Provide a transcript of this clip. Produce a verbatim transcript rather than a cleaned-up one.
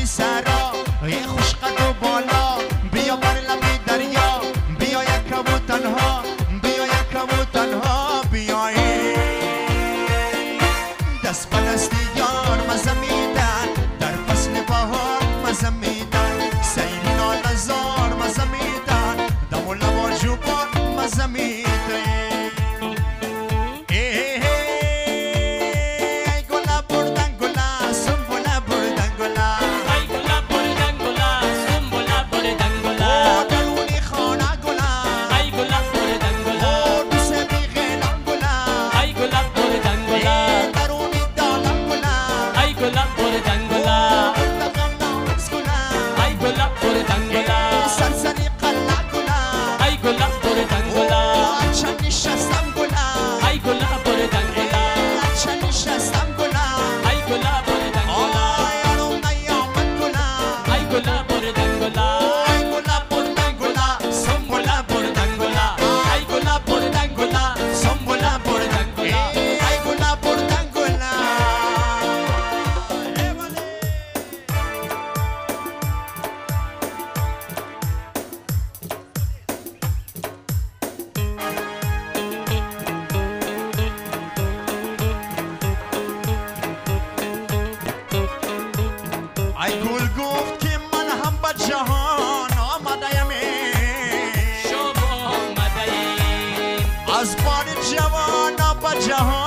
ای سرا ای خوش قد و بالا بیا بر لب دریا بیا یکم و تنها بیا یکم و تنها بیای دست به دست یار مزه میدن در فصل بهار مزه میدن سیل نال زار مزه میدن دم و لب و جوبان مزه میدن جهان